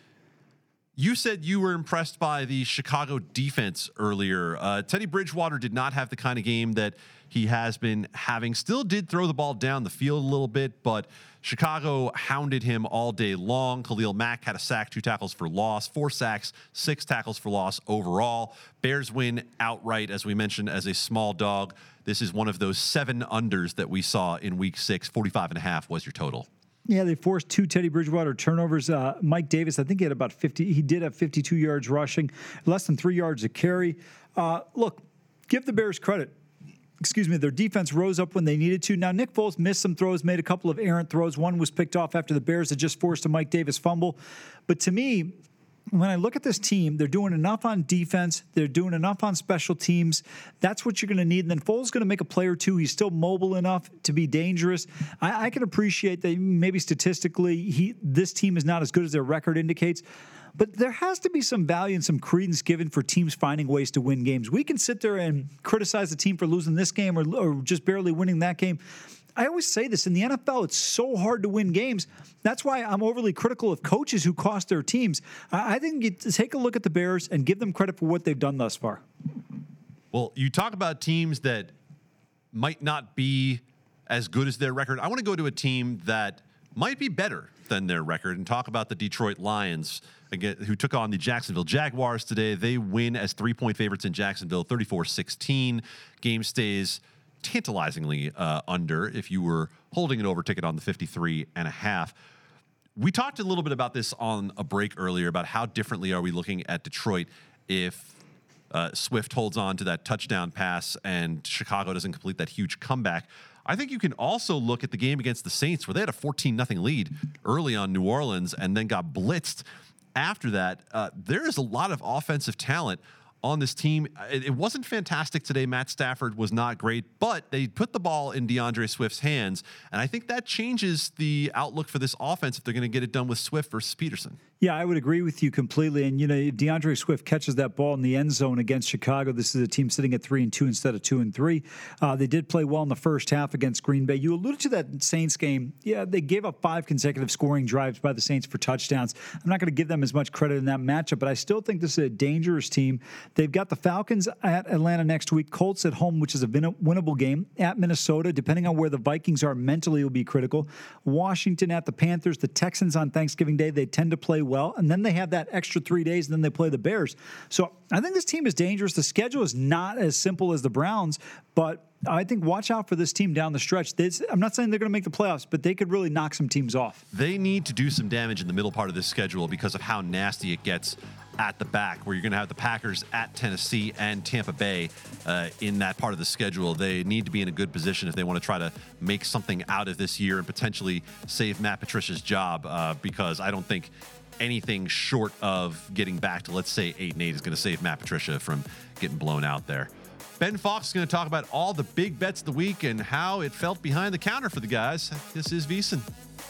[SPEAKER 1] You said you were impressed by the Chicago defense earlier. Uh, Teddy Bridgewater did not have the kind of game that he has been having. Still did throw the ball down the field a little bit, but Chicago hounded him all day long. Khalil Mack had a sack, two tackles for loss, four sacks, six tackles for loss overall. Bears win outright, as we mentioned, as a small dog. This is one of those seven unders that we saw in week six. forty-five and a half was your total.
[SPEAKER 2] Yeah, they forced two Teddy Bridgewater turnovers. Uh, Mike Davis, I think he had about fifty. He did have fifty-two yards rushing, less than three yards a carry. Uh, look, give the Bears credit. Excuse me, their defense rose up when they needed to. Now, Nick Foles missed some throws, made a couple of errant throws. One was picked off after the Bears had just forced a Mike Davis fumble. But to me, when I look at this team, they're doing enough on defense. They're doing enough on special teams. That's what you're going to need. And then Foles is going to make a play or two. He's still mobile enough to be dangerous. I, I can appreciate that maybe statistically he this team is not as good as their record indicates. But there has to be some value and some credence given for teams finding ways to win games. We can sit there and criticize the team for losing this game or, or just barely winning that game. I always say this, in the N F L, it's so hard to win games. That's why I'm overly critical of coaches who cost their teams. I think you take a look at the Bears and give them credit for what they've done thus far.
[SPEAKER 1] Well, you talk about teams that might not be as good as their record. I want to go to a team that might be better than their record and talk about the Detroit Lions, again, who took on the Jacksonville Jaguars today. They win as three-point favorites in Jacksonville, thirty-four sixteen. Game stays tantalizingly uh, under if you were holding an over ticket on the fifty-three and a half. We talked a little bit about this on a break earlier about how differently are we looking at Detroit if uh, Swift holds on to that touchdown pass and Chicago doesn't complete that huge comeback. I think you can also look at the game against the Saints where they had a fourteen nothing lead early on New Orleans and then got blitzed after that. Uh, there is a lot of offensive talent on this team. It, it wasn't fantastic today. Matt Stafford was not great, but they put the ball in DeAndre Swift's hands, and I think that changes the outlook for this offense if they're going to get it done with Swift versus Peterson.
[SPEAKER 2] Yeah, I would agree with you completely. And, you know, DeAndre Swift catches that ball in the end zone against Chicago. This is a team sitting at three and two instead of two and three. Uh, they did play well in the first half against Green Bay. You alluded to that Saints game. Yeah, they gave up five consecutive scoring drives by the Saints for touchdowns. I'm not going to give them as much credit in that matchup, but I still think this is a dangerous team. They've got the Falcons at Atlanta next week, Colts at home, which is a win- winnable game, at Minnesota. Depending on where the Vikings are mentally will be critical. Washington at the Panthers, the Texans on Thanksgiving Day. They tend to play well, and then they have that extra three days, and then they play the Bears. So I think this team is dangerous. The schedule is not as simple as the Browns, but I think watch out for this team down the stretch. This, I'm not saying they're going to make the playoffs, but they could really knock some teams off.
[SPEAKER 1] They need to do some damage in the middle part of this schedule because of how nasty it gets at the back, where you're going to have the Packers at Tennessee and Tampa Bay uh, in that part of the schedule. They need to be in a good position if they want to try to make something out of this year and potentially save Matt Patricia's job, uh, because I don't think anything short of getting back to, let's say, eight and eight is going to save Matt Patricia from getting blown out there. Ben Fox is going to talk about all the big bets of the week and how it felt behind the counter for the guys. This is VSiN.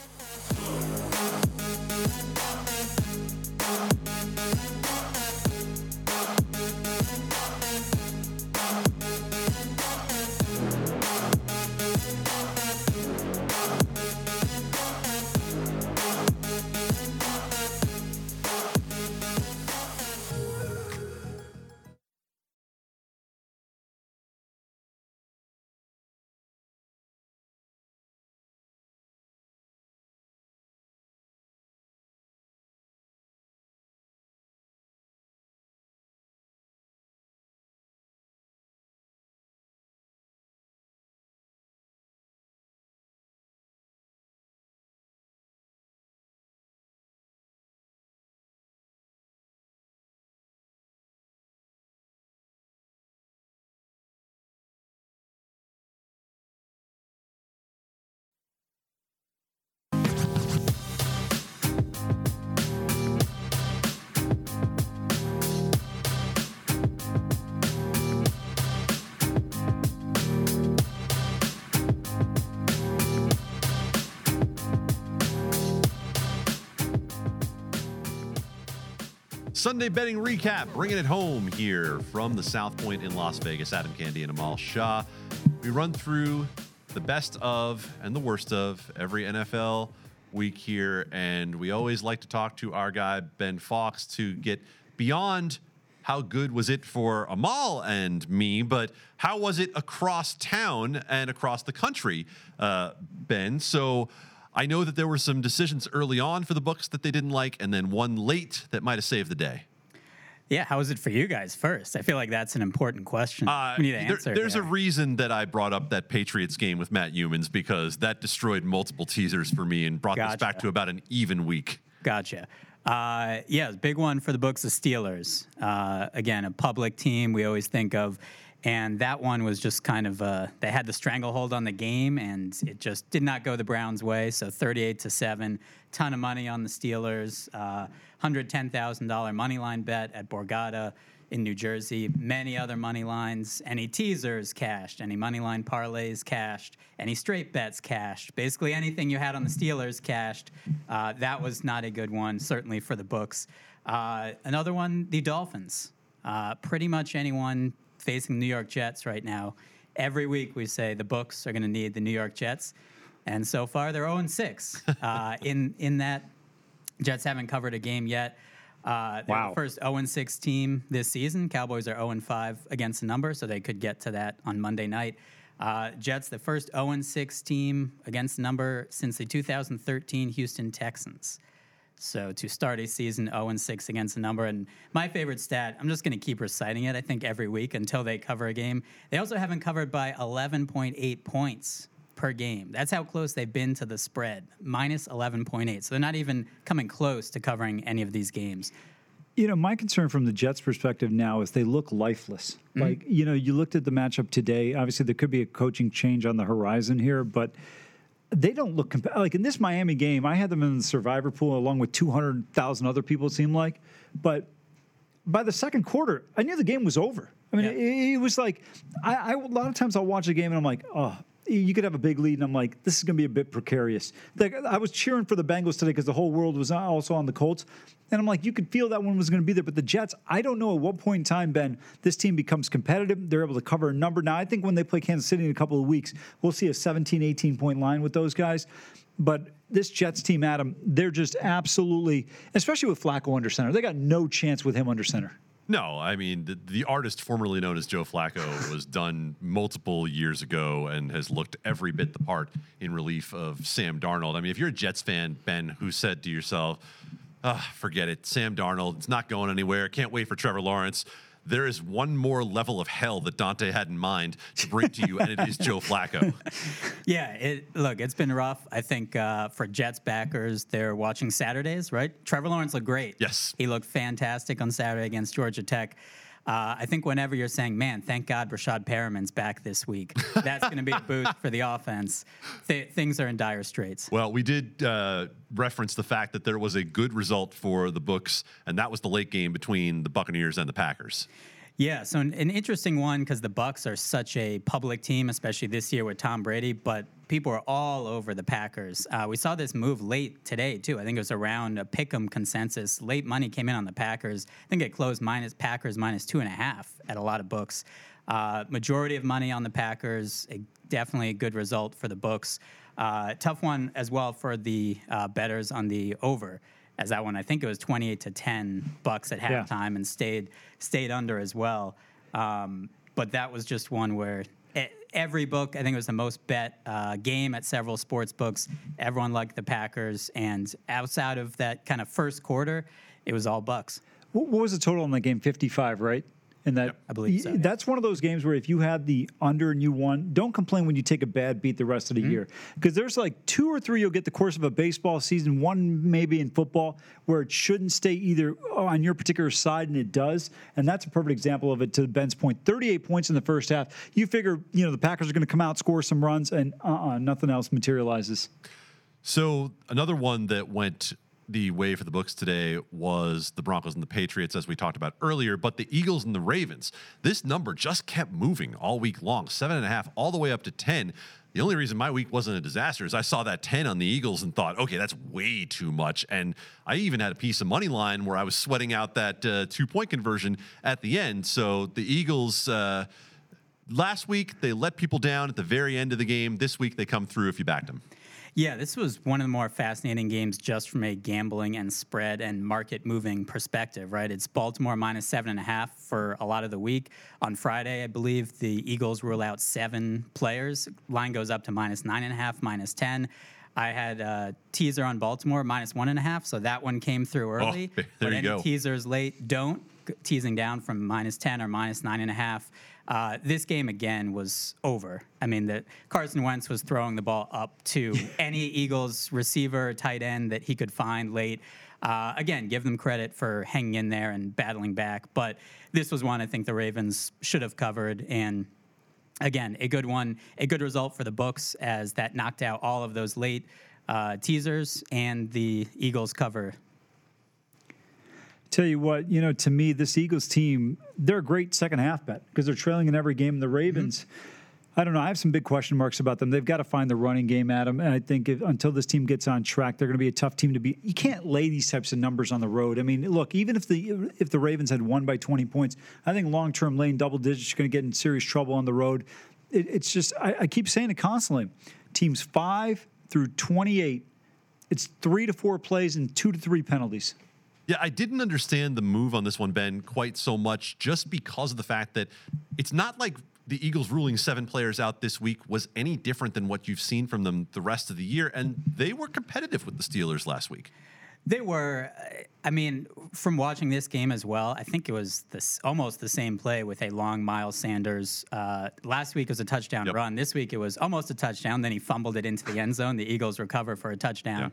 [SPEAKER 1] Sunday betting recap, bringing it home here from the South Point in Las Vegas. Adam Candy and Amal Shah. We run through the best of and the worst of every N F L week here, and we always like to talk to our guy Ben Fox to get beyond how good was it for Amal and me, but how was it across town and across the country, uh, Ben? So I know that there were some decisions early on for the books that they didn't like, and then one late that might have saved the day.
[SPEAKER 4] Yeah, how was it for you guys first? I feel like that's an important question.
[SPEAKER 1] Uh,
[SPEAKER 4] we need to answer.
[SPEAKER 1] There, there's
[SPEAKER 4] there.
[SPEAKER 1] a reason that I brought up that Patriots game with Matt Humans, because that destroyed multiple teasers for me and brought
[SPEAKER 4] Gotcha.
[SPEAKER 1] this back to about an even week.
[SPEAKER 4] Gotcha. Uh, yeah, big one for the books, the Steelers. Uh, again, a public team we always think of. And that one was just kind of, uh, they had the stranglehold on the game, and it just did not go the Browns' way. So thirty-eight to seven, ton of money on the Steelers. Uh, one hundred ten thousand dollars money line bet at Borgata in New Jersey. Many other money lines. Any teasers cashed. Any money line parlays cashed. Any straight bets cashed. Basically anything you had on the Steelers cashed. Uh, that was not a good one, certainly for the books. Uh, another one, the Dolphins. Uh, pretty much anyone facing the New York Jets right now. Every week we say the books are going to need the New York Jets. And so far they're oh and six. uh, in, in that, Jets haven't covered a game yet. Uh, they're
[SPEAKER 2] Wow.
[SPEAKER 4] the first oh and six team this season. Cowboys are oh and five against the number, so they could get to that on Monday night. Uh, Jets, the first oh and six team against the number since the two thousand thirteen Houston Texans. So to start a season oh and six against the number. And my favorite stat, I'm just going to keep reciting it, I think, every week until they cover a game. They also haven't covered by eleven point eight points per game. That's how close they've been to the spread, minus eleven point eight. So they're not even coming close to covering any of these games.
[SPEAKER 2] You know, my concern from the Jets' perspective now is they look lifeless. Mm-hmm. Like, you know, you looked at the matchup today. Obviously, there could be a coaching change on the horizon here, but they don't look comp- like in this Miami game. I had them in the survivor pool along with two hundred thousand other people, it seemed like. But by the second quarter, I knew the game was over. I mean, yeah. it, it was like I, I, a lot of times I'll watch a game and I'm like, oh, you could have a big lead, and I'm like, this is going to be a bit precarious. Like, I was cheering for the Bengals today because the whole world was also on the Colts. And I'm like, you could feel that one was going to be there. But the Jets, I don't know at what point in time, Ben, this team becomes competitive. They're able to cover a number. Now, I think when they play Kansas City in a couple of weeks, we'll see a seventeen, eighteen-point line with those guys. But this Jets team, Adam, they're just absolutely, especially with Flacco under center, they got no chance with him under center.
[SPEAKER 1] No, I mean, the, the artist formerly known as Joe Flacco was done multiple years ago and has looked every bit the part in relief of Sam Darnold. I mean, if you're a Jets fan, Ben, who said to yourself, oh, forget it, Sam Darnold, it's not going anywhere, can't wait for Trevor Lawrence, there is one more level of hell that Dante had in mind to bring to you, and it is Joe Flacco.
[SPEAKER 4] Yeah, it, look, it's been rough. I think uh, for Jets backers, they're watching Saturdays, right? Trevor Lawrence looked great.
[SPEAKER 1] Yes.
[SPEAKER 4] He looked fantastic on Saturday against Georgia Tech. Uh, I think whenever you're saying, man, thank God Rashad Perriman's back this week, that's going to be a boost for the offense. Th- things are in dire straits.
[SPEAKER 1] Well, we did uh, reference the fact that there was a good result for the books, and that was the late game between the Buccaneers and the Packers.
[SPEAKER 4] Yeah, so an, an interesting one because the Bucs are such a public team, especially this year with Tom Brady, but people are all over the Packers. Uh, we saw this move late today, too. I think it was around a pick'em consensus. Late money came in on the Packers. I think it closed minus Packers minus two and a half at a lot of books. Uh, majority of money on the Packers, a, definitely a good result for the books. Uh, tough one as well for the uh, bettors on the over. As that one, I think it was twenty-eight to ten bucks at halftime yeah. and stayed stayed under as well. Um, but that was just one where every book, I think it was the most bet uh, game at several sports books. Everyone liked the Packers, and outside of that kind of first quarter, it was all Bucks.
[SPEAKER 2] What was the total in that game? fifty-five, right? And that,
[SPEAKER 4] yep, I believe so.
[SPEAKER 2] That's one of those games where if you had the under and you won, don't complain when you take a bad beat the rest of the mm-hmm. year. Because there's like two or three you'll get the course of a baseball season, one maybe in football, where it shouldn't stay either on your particular side, and it does. And that's a perfect example of it, to Ben's point. thirty-eight points in the first half. You figure, you know, the Packers are going to come out, score some runs, and uh-uh, nothing else materializes.
[SPEAKER 1] So another one that went the way for the books today was the Broncos and the Patriots, as we talked about earlier, but the Eagles and the Ravens, this number just kept moving all week long, seven and a half, all the way up to ten. The only reason my week wasn't a disaster is I saw that ten on the Eagles and thought, okay, that's way too much. And I even had a piece of money line where I was sweating out that uh, two-point conversion at the end. So the Eagles, uh, last week, they let people down at the very end of the game. This week, they come through if you backed them.
[SPEAKER 4] Yeah, this was one of the more fascinating games just from a gambling and spread and market moving perspective, right? It's Baltimore minus seven and a half for a lot of the week. On Friday, I believe the Eagles rule out seven players. Line goes up to minus nine and a half, minus ten. I had a teaser on Baltimore minus one and a half, so that one came through early.
[SPEAKER 1] Oh, there
[SPEAKER 4] but
[SPEAKER 1] you
[SPEAKER 4] any
[SPEAKER 1] go.
[SPEAKER 4] Teasers late don't, teasing down from minus ten or minus nine and a half. Uh, this game, again, was over. I mean, the, Carson Wentz was throwing the ball up to any Eagles receiver, tight end that he could find late. Uh, again, give them credit for hanging in there and battling back. But this was one I think the Ravens should have covered. And, again, a good one, a good result for the books, as that knocked out all of those late uh, teasers, and the Eagles cover.
[SPEAKER 2] Tell you what, you know, to me, this Eagles team, they're a great second half bet because they're trailing in every game. The Ravens, mm-hmm. I don't know. I have some big question marks about them. They've got to find the running game, Adam. And I think if, until this team gets on track, they're going to be a tough team to beat. You can't lay these types of numbers on the road. I mean, look, even if the if the Ravens had won by twenty points, I think long-term laying double digits are going to get in serious trouble on the road. It, it's just, I, I keep saying it constantly. Teams five through twenty-eight, it's three to four plays and two to three penalties.
[SPEAKER 1] Yeah, I didn't understand the move on this one, Ben, quite so much, just because of the fact that it's not like the Eagles ruling seven players out this week was any different than what you've seen from them the rest of the year, and they were competitive with the Steelers last week.
[SPEAKER 4] They were. I mean, from watching this game as well, I think it was this, almost the same play with a long Miles Sanders. Uh, last week was a touchdown yep. run. This week it was almost a touchdown. Then he fumbled it into the end zone. The Eagles recover for a touchdown.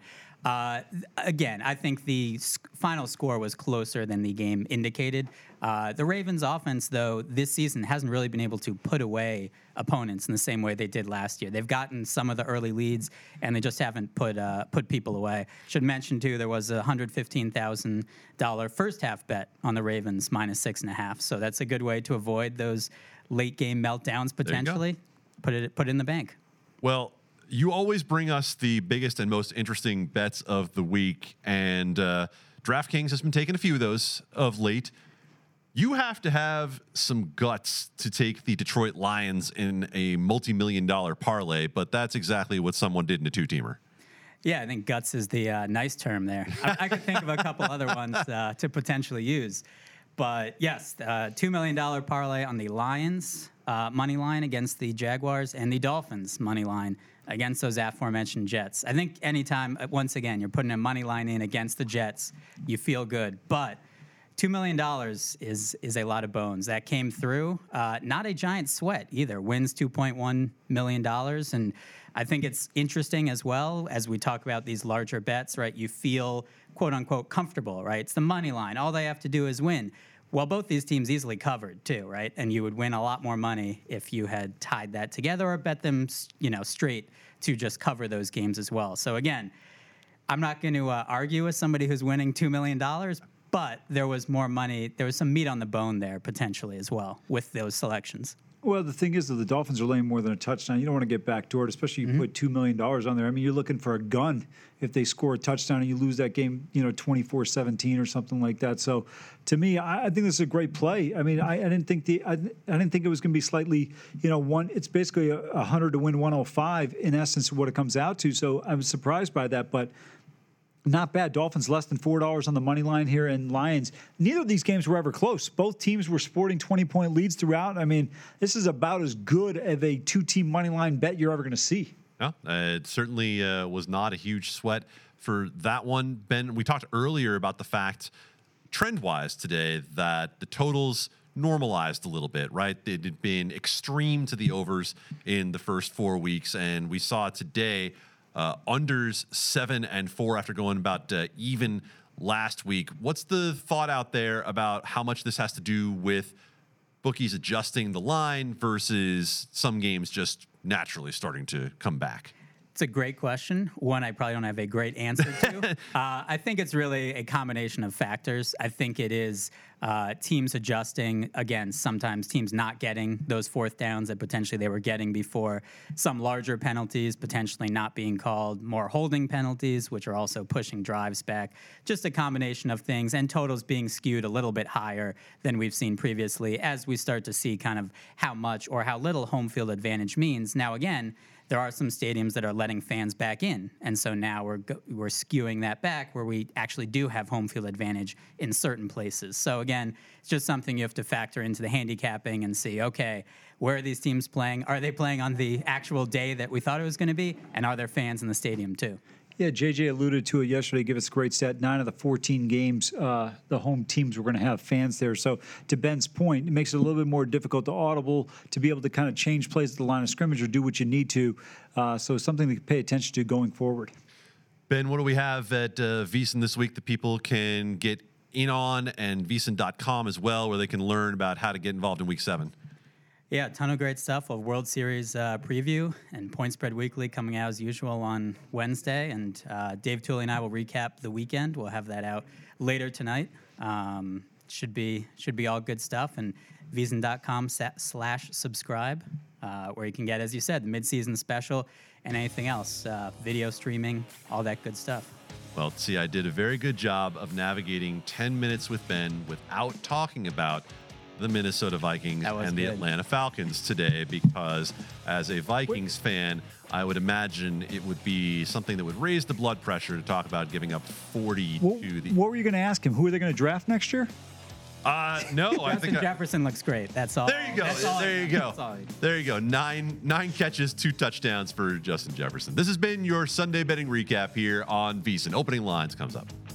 [SPEAKER 4] Uh, again, I think the final score was closer than the game indicated. Uh, the Ravens' offense, though, this season hasn't really been able to put away opponents in the same way they did last year. They've gotten some of the early leads, and they just haven't put uh, put people away. Should mention, too, there was a one hundred fifteen thousand dollars first half bet on the Ravens, minus six and a half. So that's a good way to avoid those late game meltdowns potentially. Put it put it in the bank.
[SPEAKER 1] Well, you always bring us the biggest and most interesting bets of the week, and uh, DraftKings has been taking a few of those of late. You have to have some guts to take the Detroit Lions in a multi-million dollar parlay, but that's exactly what someone did in a two-teamer.
[SPEAKER 4] Yeah, I think guts is the uh, nice term there. I, I could think of a couple other ones uh, to potentially use. But yes, uh, two million dollars parlay on the Lions uh, money line against the Jaguars and the Dolphins money line against those aforementioned Jets. I think anytime, once again, you're putting a money line in against the Jets, you feel good. But two million dollars is is a lot of bones. That came through. Uh, not a giant sweat either. Wins two point one million dollars. And I think it's interesting as well, as we talk about these larger bets, right? You feel, quote unquote, comfortable, right? It's the money line. All they have to do is win. Well, both these teams easily covered too, right? And you would win a lot more money if you had tied that together or bet them, you know, straight to just cover those games as well. So again, I'm not going to uh, argue with somebody who's winning two million dollars, but there was more money. There was some meat on the bone there potentially as well with those selections.
[SPEAKER 2] Well, the thing is that the Dolphins are laying more than a touchdown. You don't want to get backdoored, especially you mm-hmm. put two million dollars on there. I mean, you're looking for a gun if they score a touchdown and you lose that game, you know, twenty-four seventeen or something like that. So to me, I, I think this is a great play. I mean, I, I didn't think the I, I didn't think it was going to be slightly, you know, one. It's basically a, a hundred to win one oh five in essence of what it comes out to. So I was surprised by that, but not bad. Dolphins less than four dollars on the money line here, and Lions. Neither of these games were ever close. Both teams were sporting twenty-point leads throughout. I mean, this is about as good of a two-team money line bet you're ever going to see.
[SPEAKER 1] Yeah, uh, it certainly uh, was not a huge sweat for that one. Ben, we talked earlier about the fact, trend-wise today, that the totals normalized a little bit, right? It had been extreme to the overs in the first four weeks, and we saw today Uh, unders seven and four after going about uh, even last week. What's the thought out there about how much this has to do with bookies adjusting the line versus some games just naturally starting to come back?
[SPEAKER 4] It's a great question. One I probably don't have a great answer to. uh, I think it's really a combination of factors. I think it is uh, teams adjusting. Again, sometimes teams not getting those fourth downs that potentially they were getting before. Some larger penalties potentially not being called. More holding penalties, which are also pushing drives back. Just a combination of things. And totals being skewed a little bit higher than we've seen previously as we start to see kind of how much or how little home field advantage means. Now, again, there are some stadiums that are letting fans back in, and so now we're go- we're skewing that back where we actually do have home field advantage in certain places. So again, it's just something you have to factor into the handicapping and see, okay, where are these teams playing? Are they playing on the actual day that we thought it was going to be? And are there fans in the stadium too?
[SPEAKER 2] Yeah, J J alluded to it yesterday. Give us a great stat. Nine of the fourteen games, uh, the home teams were going to have fans there. So to Ben's point, it makes it a little bit more difficult to audible to be able to kind of change plays at the line of scrimmage or do what you need to. Uh, so something to pay attention to going forward.
[SPEAKER 1] Ben, what do we have at uh, VSiN this week that people can get in on, and V S I N dot com as well, where they can learn about how to get involved in Week seven?
[SPEAKER 4] Yeah, a ton of great stuff. A World Series uh, preview and Point Spread Weekly coming out as usual on Wednesday. And uh, Dave Tooley and I will recap the weekend. We'll have that out later tonight. Um, should be should be all good stuff. And V S I N dot com slash subscribe, uh, where you can get, as you said, the midseason special and anything else, uh, video streaming, all that good stuff.
[SPEAKER 1] Well, see, I did a very good job of navigating ten minutes with Ben without talking about the Minnesota Vikings and the
[SPEAKER 4] good.
[SPEAKER 1] Atlanta Falcons today, because as a Vikings fan, I would imagine it would be something that would raise the blood pressure to talk about giving up forty
[SPEAKER 2] What,
[SPEAKER 1] to the...
[SPEAKER 2] what were you going to ask him? Who are they going to draft next year?
[SPEAKER 1] Uh, no, I
[SPEAKER 4] Justin
[SPEAKER 1] think... I,
[SPEAKER 4] Jefferson looks great. That's all.
[SPEAKER 1] there you go.
[SPEAKER 4] All
[SPEAKER 1] there you go. There you go. Nine, nine catches, two touchdowns for Justin Jefferson. This has been your Sunday betting recap here on VSiN. Opening Lines comes up.